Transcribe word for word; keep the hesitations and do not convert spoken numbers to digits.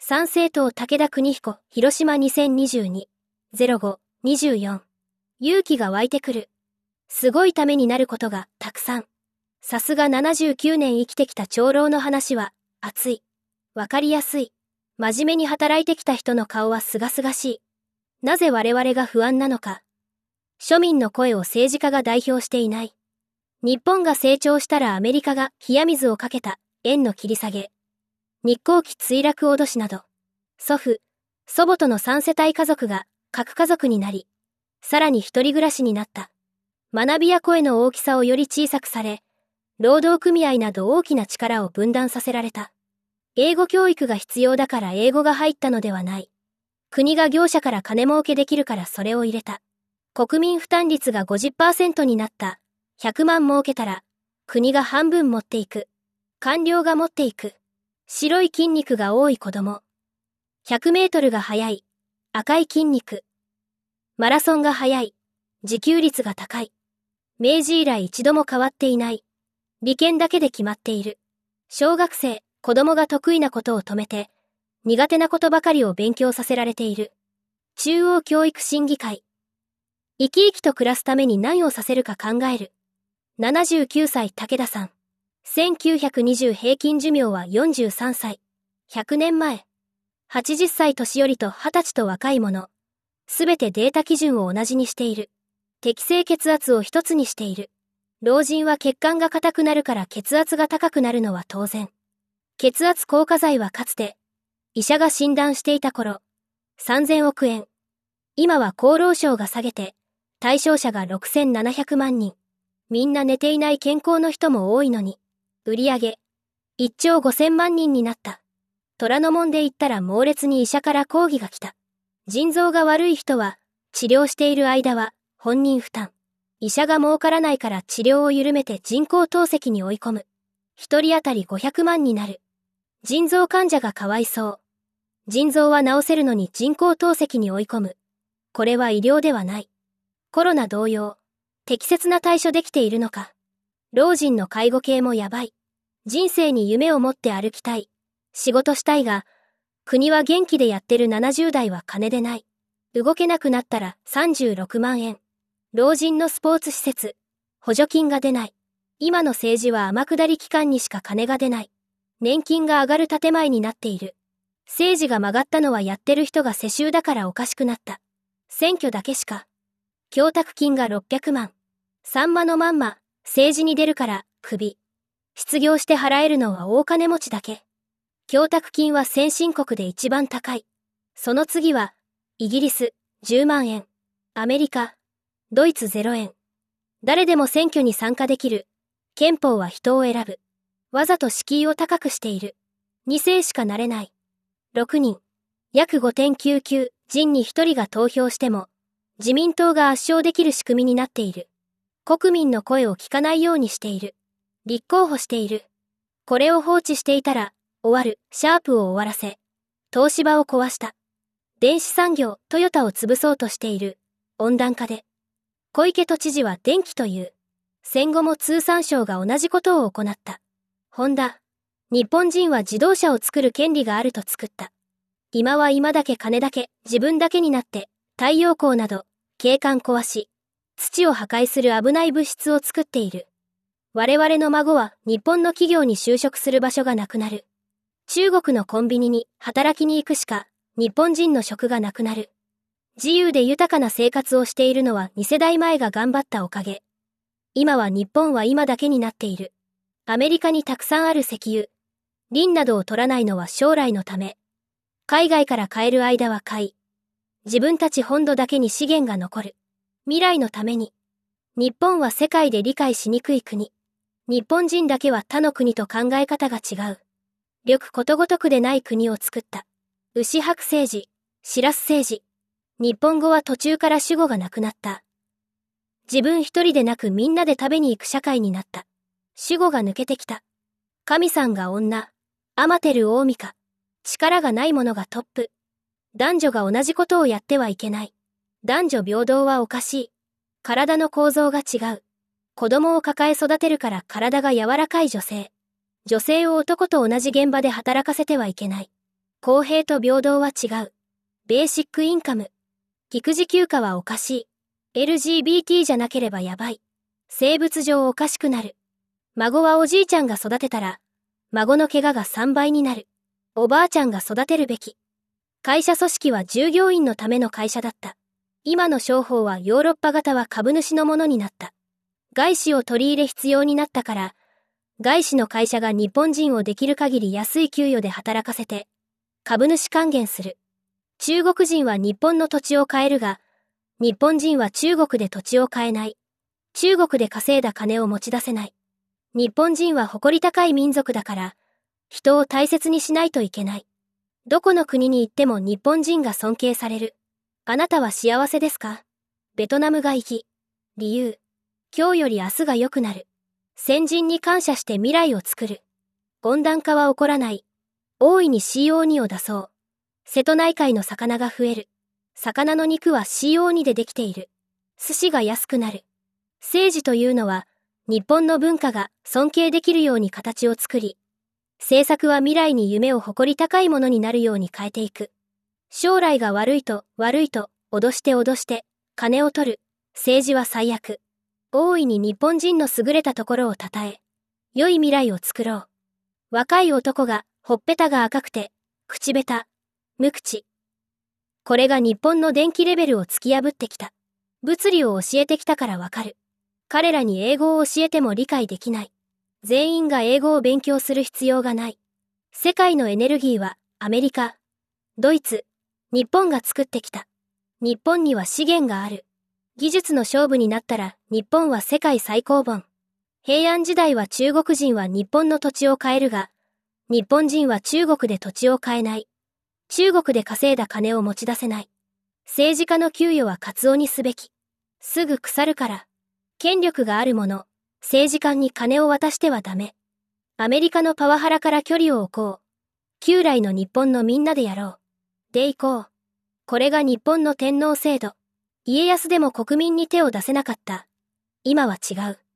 参政党武田邦彦、広島にせんにじゅうに、ゼロご、にじゅうよん。勇気が湧いてくる。すごいためになることがたくさん。さすがななじゅうきゅうねん生きてきた長老の話は、熱い。わかりやすい。真面目に働いてきた人の顔はすがすがしい。なぜ我々が不安なのか。庶民の声を政治家が代表していない。日本が成長したらアメリカが冷や水をかけた円の切り下げ。日航機墜落脅しなど。祖父、祖母とのさん世帯家族が核家族になり、さらに一人暮らしになった。学びや声の大きさをより小さくされ、労働組合など大きな力を分断させられた。英語教育が必要だから英語が入ったのではない。国が業者から金儲けできるからそれを入れた。国民負担率が ごじゅっパーセント になった。ひゃくまん儲けたら、国が半分持っていく。官僚が持っていく。白い筋肉が多い子供。ひゃくメートルが速い。赤い筋肉。マラソンが速い。持久率が高い。明治以来一度も変わっていない。利権だけで決まっている。小学生、子供が得意なことを止めて、苦手なことばかりを勉強させられている。中央教育審議会。生き生きと暮らすために何をさせるか考える。ななじゅうきゅうさい武田さん。せんきゅうひゃくにじゅう平均寿命はよんじゅうさんさい。ひゃくねんまえ。はちじゅっさい年寄りとはたちと若い者。すべてデータ基準を同じにしている。適正血圧を一つにしている。老人は血管が硬くなるから血圧が高くなるのは当然。血圧硬化剤はかつて、医者が診断していた頃、さんぜんおくえん。今は厚労省が下げて、対象者がろくせんななひゃくまんにん。みんな寝ていない健康の人も多いのに、売上いっちょうごせんまんにんになった。虎ノ門で言ったら猛烈に医者から抗議が来た。腎臓が悪い人は、治療している間は、本人負担。医者が儲からないから治療を緩めて人工透析に追い込む。一人当たりごひゃくまんになる。腎臓患者がかわいそう。腎臓は治せるのに人工透析に追い込む。これは医療ではない。コロナ同様、適切な対処できているのか。老人の介護系もやばい。人生に夢を持って歩きたい。仕事したいが、国は元気でやってるななじゅう代は金でない。動けなくなったらさんじゅうろくまんえん。老人のスポーツ施設、補助金が出ない。今の政治は天下り期間にしか金が出ない。年金が上がる建前になっている。政治が曲がったのはやってる人が世襲だからおかしくなった。選挙だけしか。供託金がろっぴゃくまん。さんまのまんま、政治に出るから、首。失業して払えるのは大金持ちだけ。供託金は先進国で一番高い。その次は、イギリス、じゅうまんえん。アメリカ、ドイツゼロえん。誰でも選挙に参加できる。憲法は人を選ぶ。わざと敷居を高くしている。に世しかなれない。ろくにん。約 ごてんきゅうきゅう 人にひとりが投票しても、自民党が圧勝できる仕組みになっている。国民の声を聞かないようにしている。立候補している。これを放置していたら、終わる、シャープを終わらせ、東芝を壊した。電子産業、トヨタを潰そうとしている。温暖化で。小池都知事は電気という。戦後も通産省が同じことを行った。ホンダ。日本人は自動車を作る権利があると作った。今は今だけ金だけ、自分だけになって、太陽光など、景観壊し、土を破壊する危ない物質を作っている。我々の孫は日本の企業に就職する場所がなくなる。中国のコンビニに働きに行くしか、日本人の職がなくなる。自由で豊かな生活をしているのはに世代前が頑張ったおかげ。今は日本は今だけになっている。アメリカにたくさんある石油、リンなどを取らないのは将来のため。海外から買える間は買い。自分たち本土だけに資源が残る。未来のために。日本は世界で理解しにくい国。日本人だけは他の国と考え方が違う。緑ことごとくでない国を作った。牛白政治、しらす政治。日本語は途中から主語がなくなった。自分一人でなくみんなで食べに行く社会になった。主語が抜けてきた。神さんが女、アマテル大神か。力がない者がトップ。男女が同じことをやってはいけない。男女平等はおかしい。体の構造が違う。子供を抱え育てるから体が柔らかい女性。女性を男と同じ現場で働かせてはいけない。 公平と平等は違う。ベーシックインカム。育児休暇はおかしい。エルジービーティー じゃなければやばい。生物上おかしくなる。孫はおじいちゃんが育てたら、孫の怪我がさんばいになる。おばあちゃんが育てるべき。会社組織は従業員のための会社だった。今の商法はヨーロッパ型は株主のものになった。外資を取り入れ必要になったから、外資の会社が日本人をできる限り安い給与で働かせて、株主還元する。中国人は日本の土地を買えるが、日本人は中国で土地を買えない。中国で稼いだ金を持ち出せない。日本人は誇り高い民族だから、人を大切にしないといけない。どこの国に行っても日本人が尊敬される。あなたは幸せですか？ベトナムが生き。理由。今日より明日が良くなる。先人に感謝して未来を作る。温暖化は起こらない。大いに シーオーツー を出そう。瀬戸内海の魚が増える。魚の肉は シーオーツー でできている。寿司が安くなる。政治というのは、日本の文化が尊敬できるように形を作り、政策は未来に夢を誇り高いものになるように変えていく。将来が悪いと悪いと脅して脅して金を取る。政治は最悪。大いに日本人の優れたところを称え、良い未来を作ろう。若い男がほっぺたが赤くて、口下手、無口。これが日本の電気レベルを突き破ってきた。物理を教えてきたからわかる。彼らに英語を教えても理解できない。全員が英語を勉強する必要がない。世界のエネルギーはアメリカ、ドイツ、日本が作ってきた。日本には資源がある。技術の勝負になったら日本は世界最高本。平安時代は中国人は日本の土地を買えるが、日本人は中国で土地を買えない。中国で稼いだ金を持ち出せない。政治家の給与はカツオにすべき。すぐ腐るから。権力がある者、政治家に金を渡してはダメ。アメリカのパワハラから距離を置こう。旧来の日本のみんなでやろう。で行こう。これが日本の天皇制度。家康でも国民に手を出せなかった。今は違う。